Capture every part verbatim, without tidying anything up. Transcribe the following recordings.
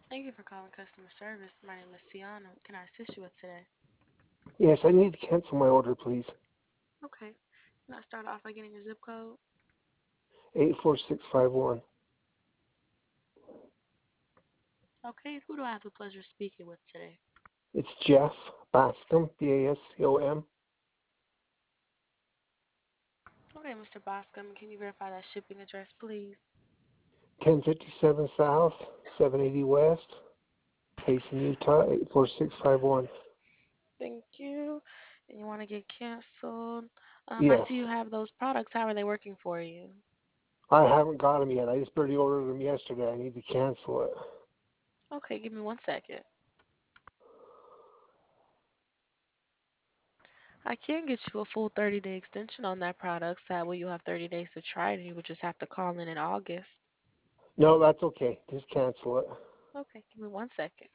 Thank you for calling customer service. My name is Tiana. Can I assist you with today? Yes, I need to cancel my order, please. Okay. Can I start off by getting your zip code? eight four six five one. Okay. Who do I have the pleasure of speaking with today? It's Jeff Bascom, B A S C O M. Okay, mister Boscom. Can you verify that shipping address, please? ten fifty-seven South, seven eighty West, Payson, Utah, eight four six five one. Thank you. And you want to get canceled? Um, I Yes. see you have those products. How are they working for you? I haven't got them yet. I just barely ordered them yesterday. I need to cancel it. Okay, give me one second. I can get you a full thirty day extension on that product. So that way you'll have thirty days to try it, and you would just have to call in in August. No, that's okay. Just cancel it. Okay, give me one second.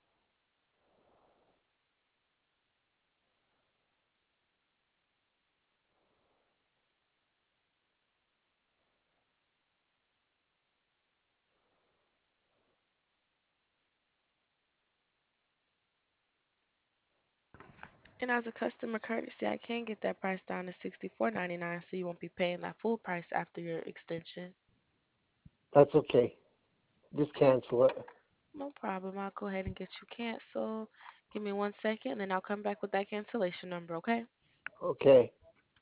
And as a customer courtesy, I can get that price down to sixty-four ninety-nine, so you won't be paying that full price after your extension. That's okay. Just Okay, cancel it. no problem. I'll go ahead and get you canceled. Give me one second, and then I'll come back with that cancellation number, okay? Okay.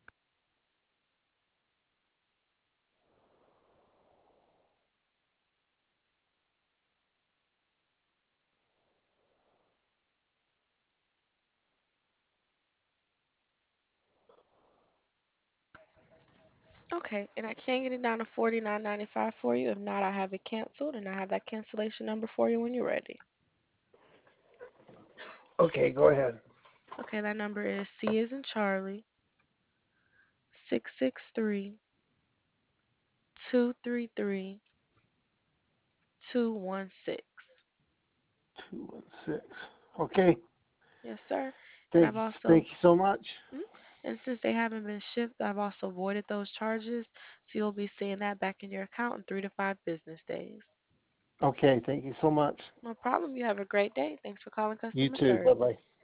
Okay, and I can get it down to forty-nine ninety-five for you. If not, I have it canceled, and I have that cancellation number for you when you're ready. Okay, go ahead. Okay, that number is C as in Charlie, six six three, two three three, two one six. two one six. Okay. Yes, sir. And Thank I've you. also Thank you so much. Mm. And since they haven't been shipped, I've also voided those charges, so you'll be seeing that back in your account in three to five business days. Okay, thank you so much. No problem. You have a great day. Thanks for calling You customer too. Bye service. bye.